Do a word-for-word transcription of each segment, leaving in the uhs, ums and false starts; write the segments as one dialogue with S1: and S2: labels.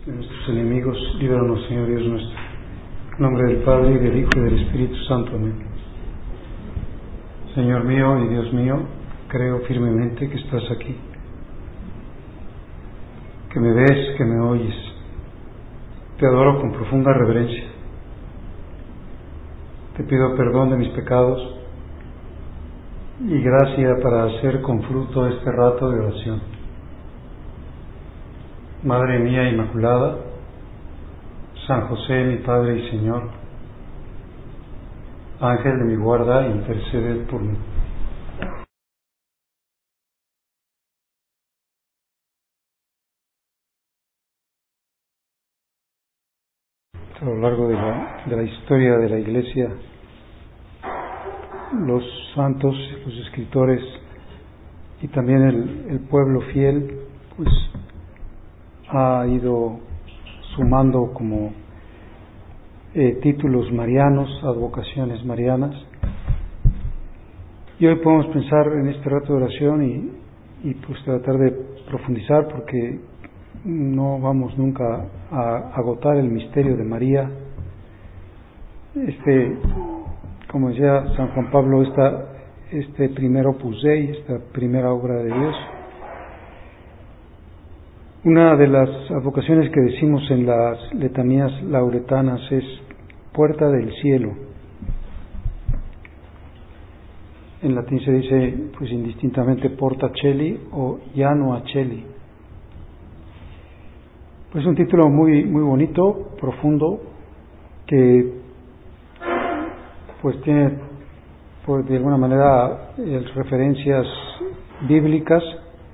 S1: De nuestros enemigos, líbranos, Señor Dios nuestro. En nombre del Padre, y del Hijo, y del Espíritu Santo. Amén. Señor mío y Dios mío, creo firmemente que estás aquí, que me ves, que me oyes. Te adoro con profunda reverencia. Te pido perdón de mis pecados y gracia para hacer con fruto este rato de oración. Madre mía Inmaculada, San José, mi Padre y Señor, Ángel de mi guarda, intercede por mí. A lo largo de la, de la historia de la Iglesia, los santos, los escritores y también el, el pueblo fiel, pues ha ido sumando como eh, títulos marianos, advocaciones marianas. Y hoy podemos pensar en este rato de oración y, y pues tratar de profundizar, porque no vamos nunca a agotar el misterio de María. Este, como decía San Juan Pablo, esta, este primer Opus Dei, esta primera obra de Dios. Una de las advocaciones que decimos en las letanías lauretanas es puerta del cielo. En latín se dice pues indistintamente porta celi o janua celi. Pues un título muy muy bonito, profundo, que pues tiene pues de alguna manera eh, referencias bíblicas,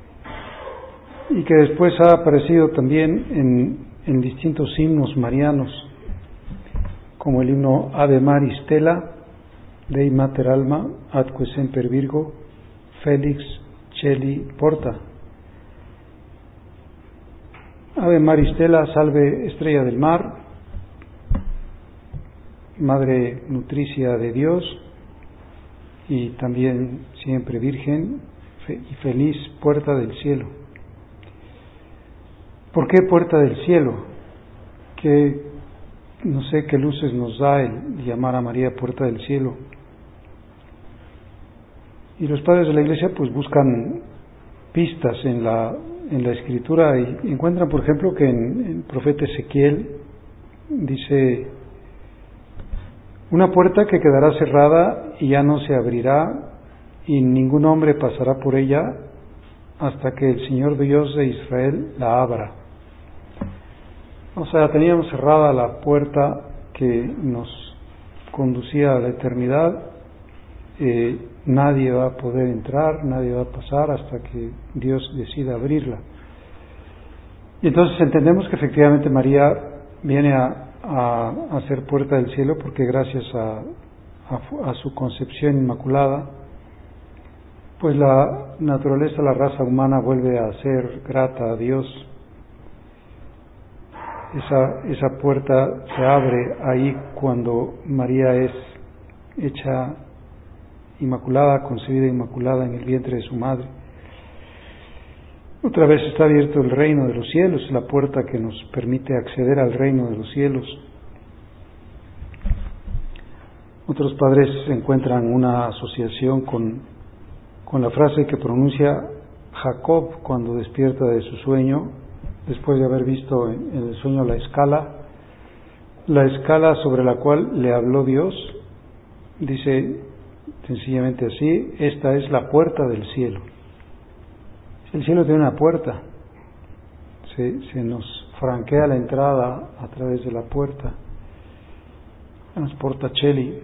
S1: y que después ha aparecido también en, en distintos himnos marianos, como el himno Ave Maris Stella, Dei Mater Alma, atque semper Virgo, Felix Celi Porta. Ave Maris Stella, salve estrella del mar, madre nutricia de Dios y también siempre virgen, y feliz puerta del cielo. ¿Por qué puerta del cielo? Que no sé qué luces nos da el llamar a María puerta del cielo. Y los padres de la Iglesia pues buscan pistas en la en la Escritura y encuentran, por ejemplo, que en el profeta Ezequiel dice: una puerta que quedará cerrada y ya no se abrirá, y ningún hombre pasará por ella hasta que el Señor Dios de Israel la abra. O sea, teníamos cerrada la puerta que nos conducía a la eternidad. Eh, nadie va a poder entrar, nadie va a pasar hasta que Dios decida abrirla. Y entonces entendemos que efectivamente María viene a, a, a ser puerta del cielo, porque gracias a, a, a su concepción inmaculada, pues la naturaleza, la raza humana vuelve a ser grata a Dios. Esa, esa puerta se abre ahí cuando María es hecha inmaculada, concebida inmaculada en el vientre de su madre. Otra vez está abierto el reino de los cielos, la puerta que nos permite acceder al reino de los cielos. Otros padres encuentran una asociación con, con la frase que pronuncia Jacob cuando despierta de su sueño, después de haber visto en, en el sueño la escala, la escala sobre la cual le habló Dios. Dice sencillamente así: esta es la puerta del cielo. El cielo tiene una puerta, se, se nos franquea la entrada a través de la puerta, nos porta celi.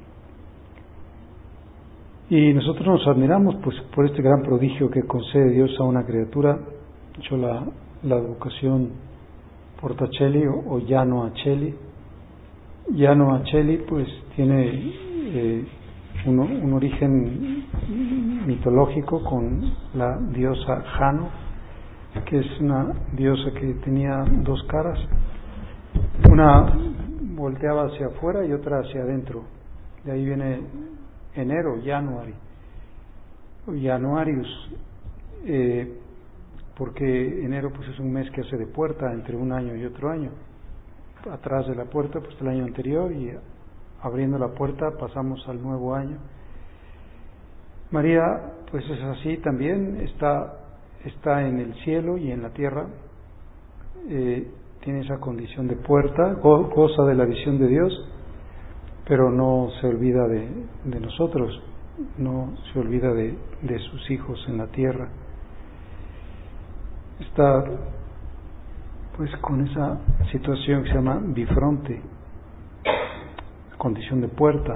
S1: Y nosotros nos admiramos pues por este gran prodigio que concede Dios a una criatura. De hecho, la, la advocación porta celi o, o janua celi, janua celi pues tiene eh, un, un origen mitológico con la diosa Jano, que es una diosa que tenía dos caras, una volteaba hacia afuera y otra hacia adentro. De ahí viene enero, January, Januarius, eh, porque enero pues es un mes que hace de puerta entre un año y otro año. Atrás de la puerta pues el año anterior, y abriendo la puerta pasamos al nuevo año. María pues es así también, está, está en el cielo y en la tierra, eh, tiene esa condición de puerta, go, goza de la visión de Dios, pero no se olvida de, de nosotros, no se olvida de, de sus hijos en la tierra. Está pues con esa situación que se llama bifronte, condición de puerta.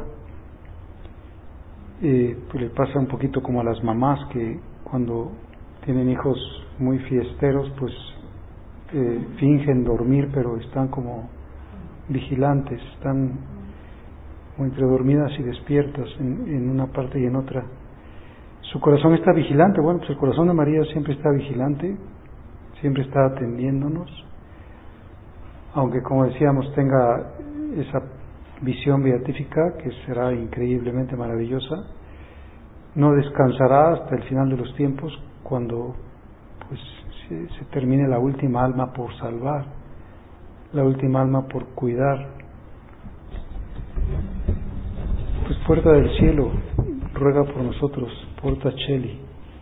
S1: Eh, pues le pasa un poquito como a las mamás que cuando tienen hijos muy fiesteros pues eh, fingen dormir, pero están como vigilantes, están como entre dormidas y despiertas en, en una parte y en otra. Su corazón está vigilante. Bueno, pues el corazón de María siempre está vigilante, siempre está atendiéndonos, aunque como decíamos tenga esa visión beatífica que será increíblemente maravillosa, no descansará hasta el final de los tiempos, cuando pues se, se termine la última alma por salvar, la última alma por cuidar. Pues puerta del cielo, ruega por nosotros, porta Cheli.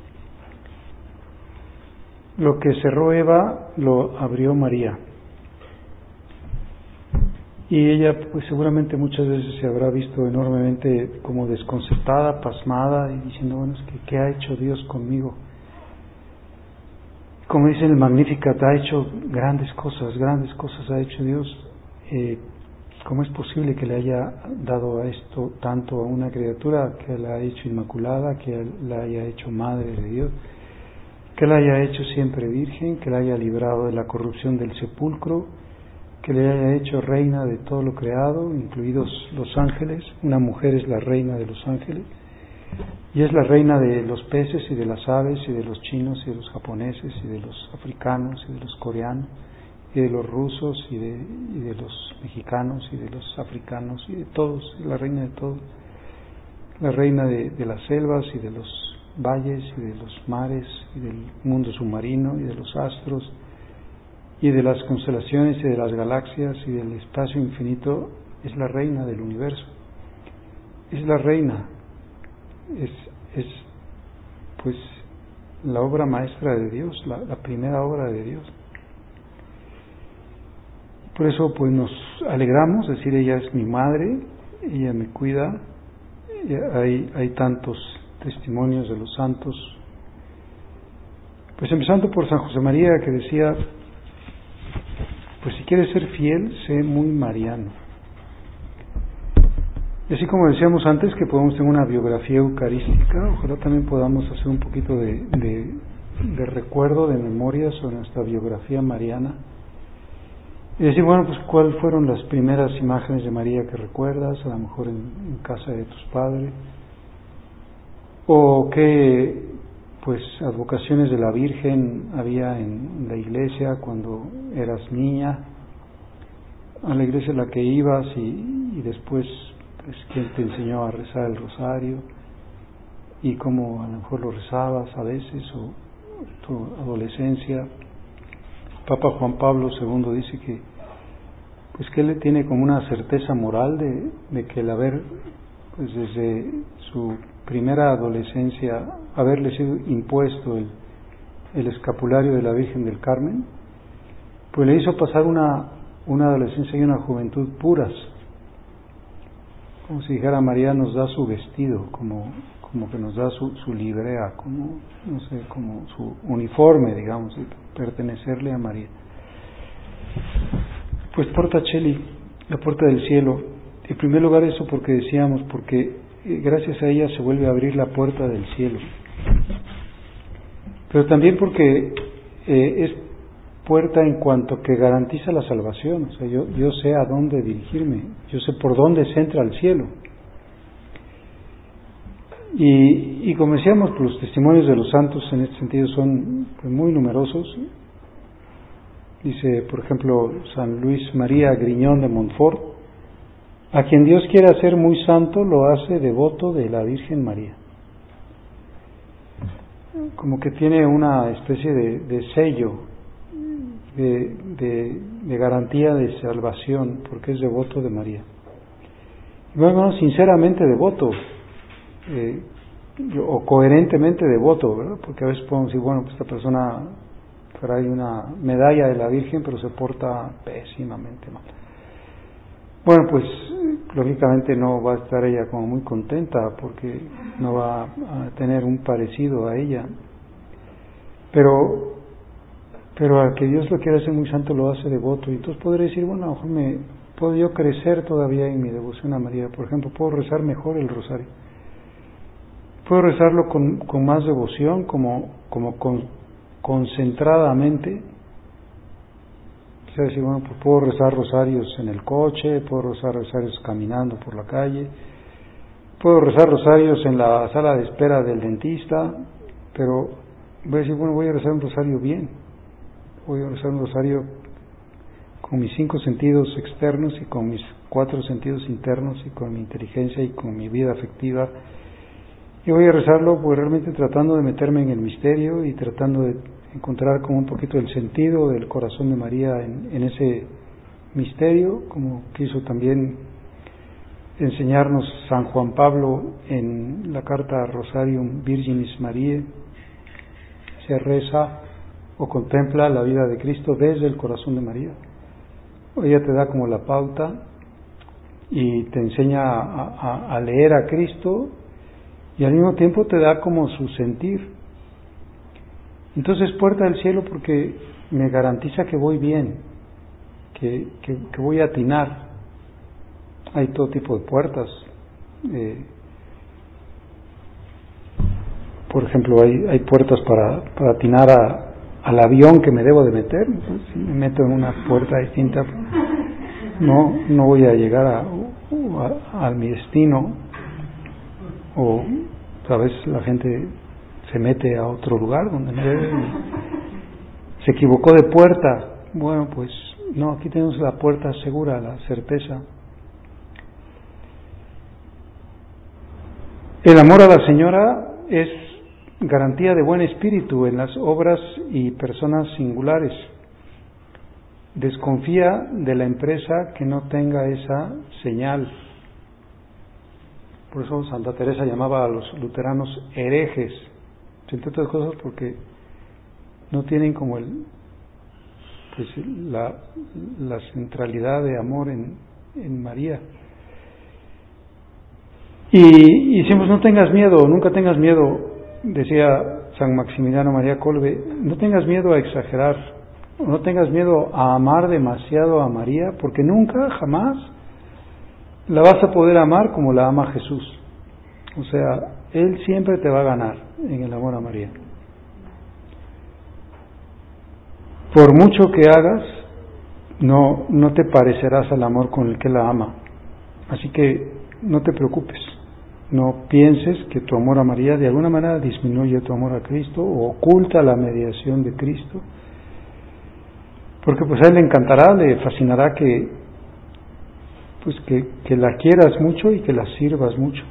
S1: Lo que cerró Eva lo abrió María. Y ella pues seguramente muchas veces se habrá visto enormemente como desconcertada, pasmada, y diciendo, bueno, es que ¿qué ha hecho Dios conmigo? Como dice en el Magnificat, ha hecho grandes cosas, grandes cosas ha hecho Dios. Eh, ¿Cómo es posible que le haya dado a esto tanto a una criatura, que la ha hecho inmaculada, que la haya hecho madre de Dios, que la haya hecho siempre virgen, que la haya librado de la corrupción del sepulcro, que le haya hecho reina de todo lo creado, incluidos los ángeles? Una mujer es la reina de los ángeles, y es la reina de los peces y de las aves y de los chinos y de los japoneses y de los africanos y de los coreanos y de los rusos y de, y de los mexicanos y de los africanos y de todos, es la reina de todos, la reina de, de las selvas y de los valles y de los mares y del mundo submarino y de los astros y de las constelaciones y de las galaxias y del espacio infinito. Es la reina del universo, es la reina, es, es pues la obra maestra de Dios, la, la primera obra de Dios. Por eso pues nos alegramos, decir, ella es mi madre, ella me cuida. Hay, hay tantos testimonios de los santos, pues empezando por San José María, que decía, pues si quieres ser fiel, sé muy mariano. Y así como decíamos antes que podemos tener una biografía eucarística, ojalá también podamos hacer un poquito de, de, de recuerdo, de memoria sobre nuestra biografía mariana. Y decir, bueno, pues cuáles fueron las primeras imágenes de María que recuerdas, a lo mejor en, en casa de tus padres, o qué pues advocaciones de la Virgen había en la iglesia cuando eras niña, a la iglesia a la que ibas, y, y después pues quién te enseñó a rezar el rosario y cómo a lo mejor lo rezabas a veces, o tu adolescencia. Papa Juan Pablo segundo dice que pues que él tiene como una certeza moral de, de que el haber pues desde su primera adolescencia haberle sido impuesto el, el escapulario de la Virgen del Carmen, pues le hizo pasar una, una adolescencia y una juventud puras, como si dijera, María nos da su vestido, como, como que nos da su, su librea, como, no sé, como su uniforme, digamos, de pertenecerle a María. Pues porta Cheli, la puerta del cielo. En primer lugar eso porque decíamos, porque gracias a ella se vuelve a abrir la puerta del cielo, pero también porque eh, es puerta en cuanto que garantiza la salvación. O sea, yo, yo sé a dónde dirigirme, yo sé por dónde se entra al cielo. Y, y como decíamos, pues los testimonios de los santos en este sentido son pues, muy numerosos. Dice, por ejemplo, San Luis María Griñón de Montfort: a quien Dios quiere hacer muy santo, lo hace devoto de la Virgen María. como que tiene una especie de, de sello, de, de, de garantía de salvación, porque es devoto de María. Y bueno, sinceramente devoto, eh, o coherentemente devoto, ¿verdad? Porque a veces podemos decir, bueno, pues esta persona trae una medalla de la Virgen, pero se porta pésimamente mal. Bueno, pues lógicamente no va a estar ella como muy contenta, porque no va a tener un parecido a ella. Pero, pero al que Dios lo quiere hacer muy santo, lo hace devoto. Y entonces podré decir, bueno, a lo mejor me, puedo yo crecer todavía en mi devoción a María. Por ejemplo, puedo rezar mejor el rosario. Puedo rezarlo con, con más devoción, como, como con, concentradamente. O sea, decir, bueno, pues puedo rezar rosarios en el coche, puedo rezar rosarios caminando por la calle, puedo rezar rosarios en la sala de espera del dentista, pero voy a decir, bueno, voy a rezar un rosario bien, voy a rezar un rosario con mis cinco sentidos externos y con mis cuatro sentidos internos y con mi inteligencia y con mi vida afectiva. Y voy a rezarlo pues realmente tratando de meterme en el misterio y tratando de encontrar como un poquito el sentido del corazón de María en, en ese misterio, como quiso también enseñarnos San Juan Pablo en la carta Rosarium Virginis Mariae. Se reza o contempla la vida de Cristo desde el corazón de María. Ella te da como la pauta y te enseña a, a, a leer a Cristo, y al mismo tiempo te da como su sentir. Entonces, puerta del cielo, porque me garantiza que voy bien, que, que, que voy a atinar. Hay todo tipo de puertas. Eh, por ejemplo, hay, hay puertas para, para atinar a, al avión que me debo de meter. Entonces, si me meto en una puerta distinta, no, no voy a llegar a, a, a mi destino. O a veces la gente se mete a otro lugar donde no debe, se equivocó de puerta. Bueno, pues no, aquí tenemos la puerta segura, la certeza. El amor a la Señora es garantía de buen espíritu en las obras y personas singulares. Desconfía de la empresa que no tenga esa señal. Por eso Santa Teresa llamaba a los luteranos herejes, entre otras cosas porque no tienen como el pues la, la centralidad de amor en, en María. Y, y decimos, no tengas miedo, nunca tengas miedo, decía San Maximiliano María Kolbe, no tengas miedo a exagerar, no tengas miedo a amar demasiado a María, porque nunca, jamás la vas a poder amar como la ama Jesús. O sea, Él siempre te va a ganar en el amor a María. Por mucho que hagas, no, no te parecerás al amor con el que la ama. Así que no te preocupes. No pienses que tu amor a María de alguna manera disminuye tu amor a Cristo o oculta la mediación de Cristo. Porque pues a Él le encantará, le fascinará que, pues que, que la quieras mucho y que la sirvas mucho.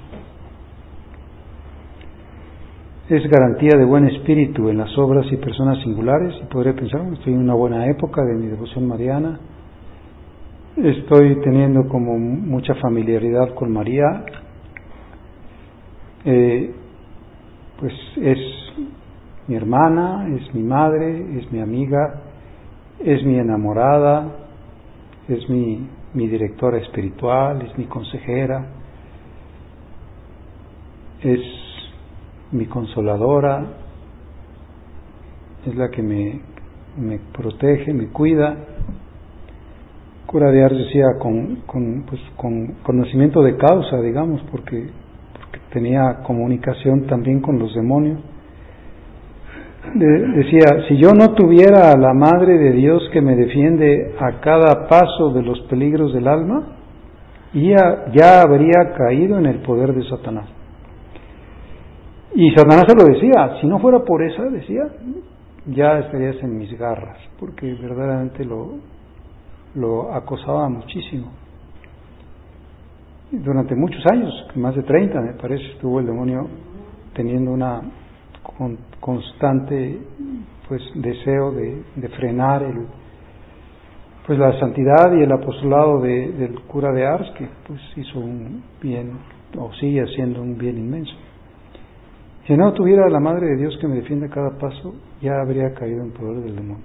S1: Es garantía de buen espíritu en las obras y personas singulares, y podré pensar, estoy en una buena época de mi devoción mariana, estoy teniendo como mucha familiaridad con María, eh, pues es mi hermana, es mi madre, es mi amiga, es mi enamorada, es mi, mi directora espiritual, es mi consejera, es mi consoladora, es la que me, me protege, me cuida. Cura de Ars decía con, con, pues, con conocimiento de causa, digamos, porque, porque tenía comunicación también con los demonios. De, decía, si yo no tuviera a la Madre de Dios que me defiende a cada paso de los peligros del alma, ya, ya habría caído en el poder de Satanás. Y Satanás se lo decía, si no fuera por esa, decía, ya estarías en mis garras, porque verdaderamente lo, lo acosaba muchísimo. Durante muchos años, más de treinta me parece, estuvo el demonio teniendo una con constante pues deseo de, de frenar el pues la santidad y el apostolado de, del cura de Ars, que pues hizo un bien, o sigue haciendo un bien inmenso. Si no tuviera la Madre de Dios que me defiende a cada paso, ya habría caído en poder del demonio.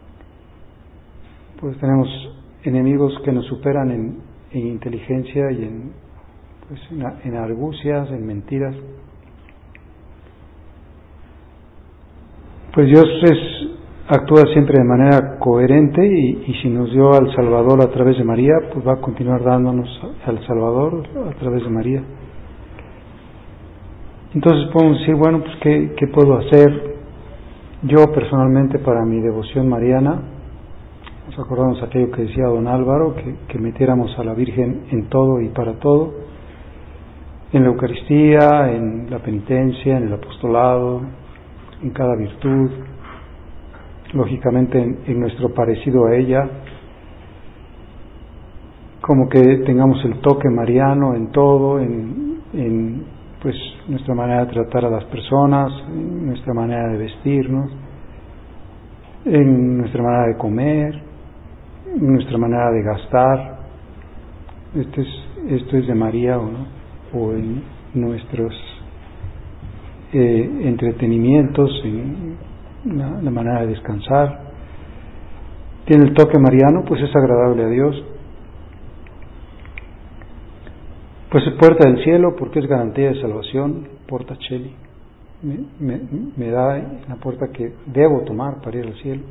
S1: Pues tenemos enemigos que nos superan en, en inteligencia y en, pues, en, en argucias, en mentiras. Pues Dios es, actúa siempre de manera coherente y, y si nos dio al Salvador a través de María, pues va a continuar dándonos al Salvador a través de María. Entonces podemos decir, bueno, pues ¿qué, qué puedo hacer yo personalmente para mi devoción mariana? Nos acordamos aquello que decía don Álvaro, que, que metiéramos a la Virgen en todo y para todo, en la Eucaristía, en la penitencia, en el apostolado, en cada virtud, lógicamente en, en nuestro parecido a ella, como que tengamos el toque mariano en todo, en, en pues nuestra manera de tratar a las personas, en nuestra manera de vestirnos, en nuestra manera de comer, en nuestra manera de gastar. Esto es, esto es de María, ¿o no? O en nuestros eh, entretenimientos, en la, la manera de descansar. Tiene el toque mariano, pues es agradable a Dios. Pues es puerta del cielo porque es garantía de salvación, porta cheli. Me, me, me da la puerta que debo tomar para ir al cielo.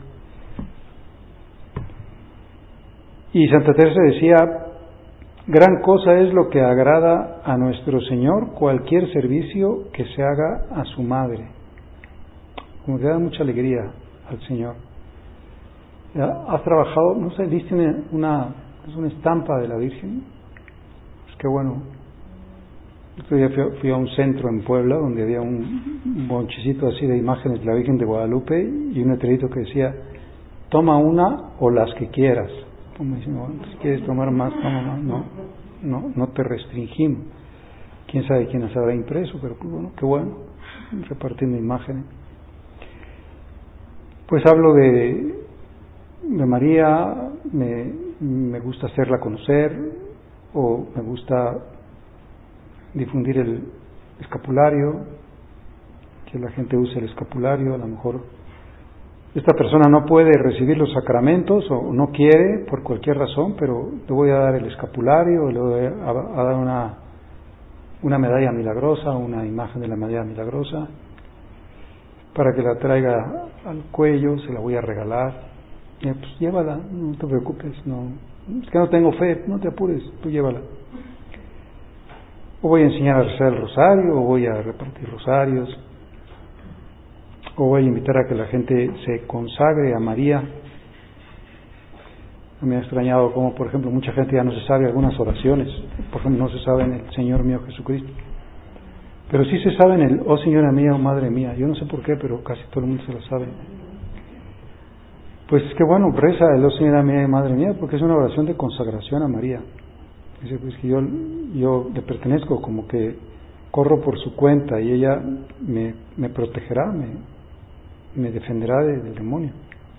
S1: Y Santa Teresa decía, gran cosa es lo que agrada a nuestro Señor, cualquier servicio que se haga a su madre. Como que da mucha alegría al Señor. ¿Has trabajado? No sé, ¿viste una, es una estampa de la Virgen? Pues qué bueno. Otro día fui, fui a un centro en Puebla donde había un bonchecito así de imágenes de la Virgen de Guadalupe y un letrerito que decía, toma una o las que quieras. Como diciendo, bueno, si quieres tomar más, toma más. No, no, no te restringimos. Quién sabe quién las habrá impreso, pero pues bueno, qué bueno, repartiendo imágenes. Pues hablo de, de María, me, me gusta hacerla conocer, o me gusta difundir el escapulario, que la gente use el escapulario. A lo mejor esta persona no puede recibir los sacramentos o no quiere por cualquier razón, pero le voy a dar el escapulario, le voy a, a dar una, una medalla milagrosa, una imagen de la medalla milagrosa, para que la traiga al cuello, se la voy a regalar. Y pues llévala, no te preocupes, no, es que no tengo fe, no te apures, tú llévala. O voy a enseñar a rezar el rosario, o voy a repartir rosarios, o voy a invitar a que la gente se consagre a María. Me ha extrañado como, por ejemplo, mucha gente ya no se sabe algunas oraciones. Por ejemplo, no se sabe en el Señor mío Jesucristo, pero sí se sabe en el oh Señora mía, oh Madre mía. Yo no sé por qué, pero casi todo el mundo se lo sabe. Pues qué bueno, reza el oh Señora mía, Madre mía, porque es una oración de consagración a María. Dice, pues que yo, yo le pertenezco, como que corro por su cuenta y ella me, me protegerá, me, me defenderá de, del demonio.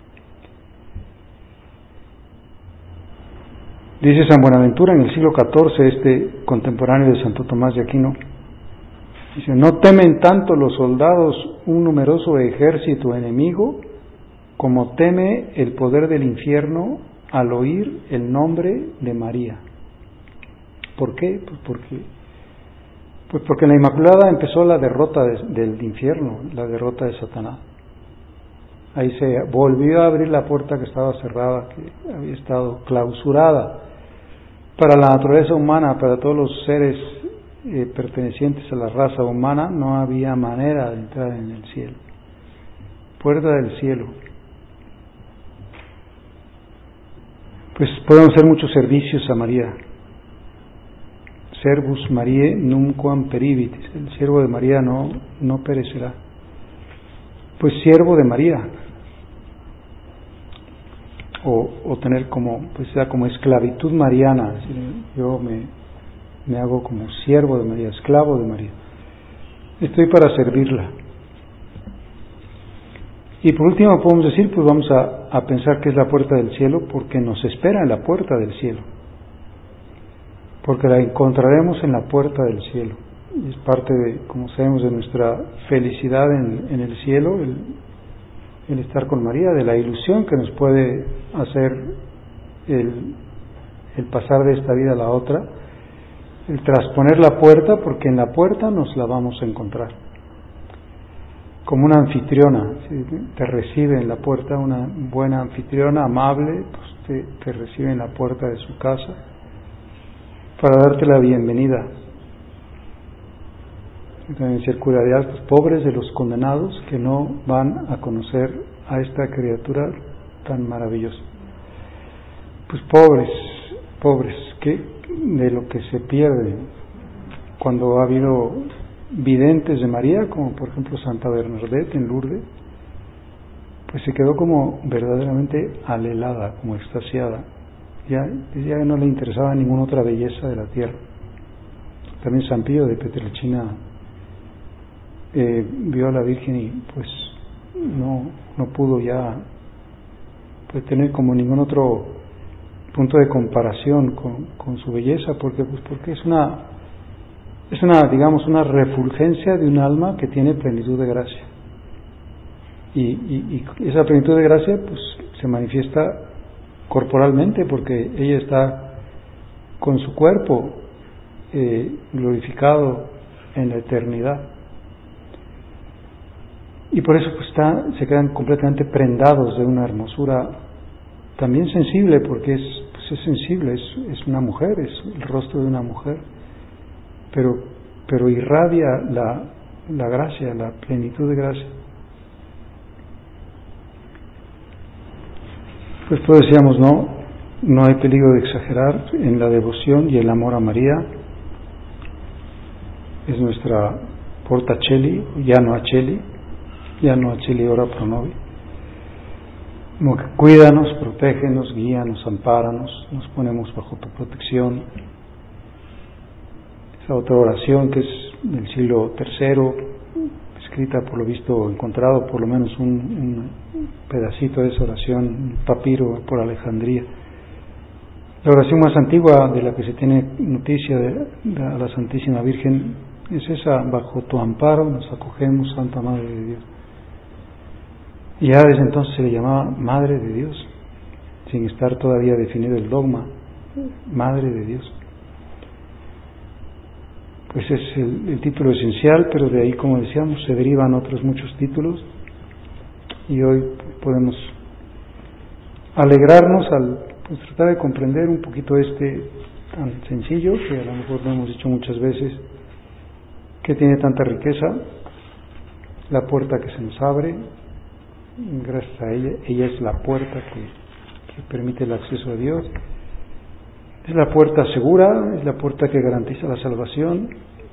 S1: Dice San Buenaventura en el siglo catorce, este contemporáneo de Santo Tomás de Aquino, dice, no temen tanto los soldados un numeroso ejército enemigo como teme el poder del infierno al oír el nombre de María. ¿Por qué? Pues porque, pues porque en la Inmaculada empezó la derrota de, del infierno, la derrota de Satanás. Ahí se volvió a abrir la puerta que estaba cerrada, que había estado clausurada para la naturaleza humana, para todos los seres eh, pertenecientes a la raza humana. No había manera de entrar en el cielo. Puerta del cielo. Pues podemos hacer muchos servicios a María. Servus Mariae numquam peribit, el siervo de María no, no perecerá. Pues siervo de María, o, o tener como, pues sea como esclavitud mariana, es decir, yo me, me hago como siervo de María, esclavo de María. Estoy para servirla. Y por último podemos decir, pues vamos a, a pensar que es la puerta del cielo, porque nos espera en la puerta del cielo, porque la encontraremos en la puerta del cielo. Y es parte de, como sabemos, de nuestra felicidad en, en el cielo, el, el estar con María, de la ilusión que nos puede hacer el, el pasar de esta vida a la otra, el trasponer la puerta, porque en la puerta nos la vamos a encontrar. Como una anfitriona, ¿sí? Te recibe en la puerta, una buena anfitriona, amable, pues te, te recibe en la puerta de su casa para darte la bienvenida. Y también decía el cura de Ars, pobres de los condenados que no van a conocer a esta criatura tan maravillosa. Pues pobres, pobres, que de lo que se pierde cuando ha habido videntes de María, como por ejemplo Santa Bernadette en Lourdes, pues se quedó como verdaderamente alelada, como extasiada. Ya, ya no le interesaba ninguna otra belleza de la tierra. También San Pío de Pietrelcina eh, vio a la Virgen y pues no, no pudo ya pues, tener como ningún otro punto de comparación con, con su belleza, porque pues porque es una es una digamos una refulgencia de un alma que tiene plenitud de gracia, y, y, y esa plenitud de gracia pues se manifiesta corporalmente, porque ella está con su cuerpo eh, glorificado en la eternidad, y por eso pues está, se quedan completamente prendados de una hermosura también sensible, porque es, pues es sensible, es, es una mujer, es el rostro de una mujer, pero, pero irradia la, la gracia, la plenitud de gracia. Pues pues decíamos, no, no hay peligro de exagerar en la devoción y el amor a María. Es nuestra porta Cheli, ya no a Cheli, ya no a Cheli ora pro nobis. Como que cuídanos, protégenos, guíanos, ampáranos, nos ponemos bajo tu protección. Esa otra oración que es del siglo tercero, escrita por lo visto, encontrado por lo menos un, un pedacito de esa oración, un papiro por Alejandría. La oración más antigua de la que se tiene noticia de, de la Santísima Virgen es esa: bajo tu amparo nos acogemos, Santa Madre de Dios. Y ya desde entonces se le llamaba Madre de Dios, sin estar todavía definido el dogma, Madre de Dios. Pues es el, el título esencial, pero de ahí, como decíamos, se derivan otros muchos títulos, y hoy podemos alegrarnos al pues, tratar de comprender un poquito este tan sencillo, que a lo mejor lo hemos dicho muchas veces, que tiene tanta riqueza, la puerta que se nos abre. Gracias a ella, ella es la puerta que, que permite el acceso a Dios, es la puerta segura, es la puerta que garantiza la salvación,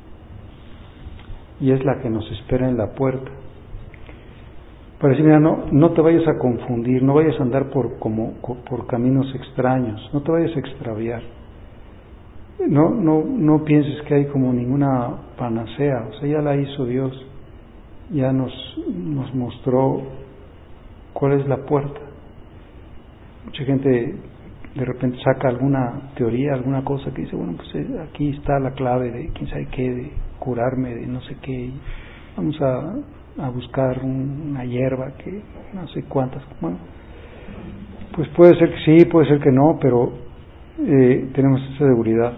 S1: y es la que nos espera en la puerta. Para decir, mira, no, no te vayas a confundir, no vayas a andar por, como, por caminos extraños, no te vayas a extraviar, no, no, no pienses que hay como ninguna panacea, o sea, ya la hizo Dios, ya nos, nos mostró cuál es la puerta. Mucha gente de repente saca alguna teoría, alguna cosa que dice, bueno, pues aquí está la clave de quién sabe qué, de curarme de no sé qué, vamos a, a buscar un, una hierba que no sé cuántas. Bueno, pues puede ser que sí, puede ser que no, pero eh, tenemos esa seguridad.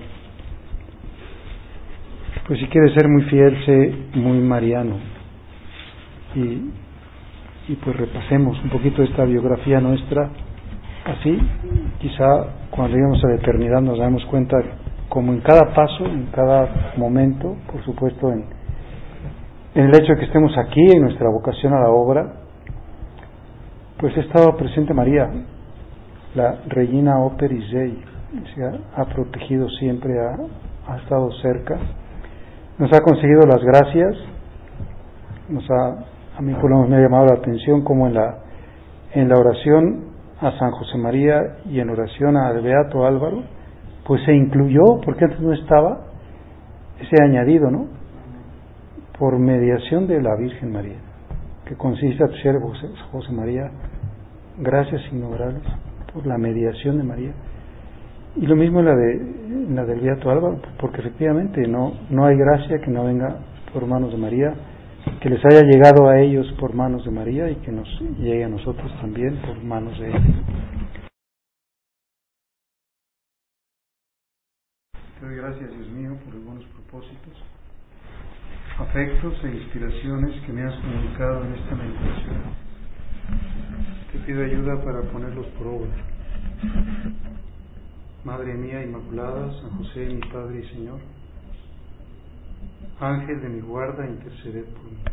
S1: Pues si quieres ser muy fiel, sé muy mariano. Y y pues repasemos un poquito esta biografía nuestra, así quizá cuando lleguemos a la eternidad nos damos cuenta como en cada paso, en cada momento, por supuesto en, en el hecho de que estemos aquí, en nuestra vocación a la obra, pues ha estado presente María, la Regina Operis Dei, o sea, ha protegido siempre, ha, ha estado cerca, nos ha conseguido las gracias, nos ha A mí por lo menos me ha llamado la atención como en la en la oración a San José María y en oración al Beato Álvaro, pues se incluyó, porque antes no estaba, ese añadido, ¿no? Por mediación de la Virgen María, que que concediste a tu siervo José, José María, gracias innumerables por la mediación de María. Y lo mismo en la, de, en la del Beato Álvaro, porque efectivamente no, no hay gracia que no venga por manos de María, que les haya llegado a ellos por manos de María y que nos llegue a nosotros también por manos de ella. Te doy gracias, Dios mío, por los buenos propósitos, afectos e inspiraciones que me has comunicado en esta meditación. Te pido ayuda para ponerlos por obra. Madre mía Inmaculada, San José, mi Padre y Señor, Ángel de mi guarda, interceded por mí.